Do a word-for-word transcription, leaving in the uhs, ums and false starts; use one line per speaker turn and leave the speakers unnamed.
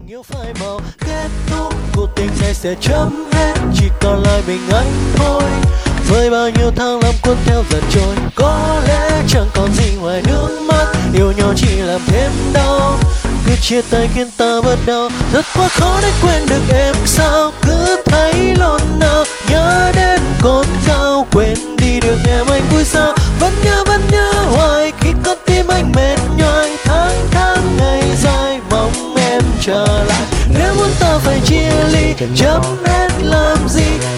tình yêu phai màu, kết thúc cuộc tình này sẽ chấm hết, chỉ còn lại mình anh thôi. Với bao nhiêu tháng năm cuốn theo dần trôi, có lẽ chẳng còn gì ngoài nước mắt. Yêu nhau chỉ làm thêm đau, cứ chia tay khiến ta bớt đau. Rất quá khó để quên được em sao, cứ thấy lộn nào nhớ đến cồn cao. Quên đi được em anh vui sao, vẫn nhớ vẫn nhớ hoài khi con tim anh mệt nhoài. Tháng tháng ngày dài mong em trở lại, nếu muốn ta phải chia ly chấm hết làm gì.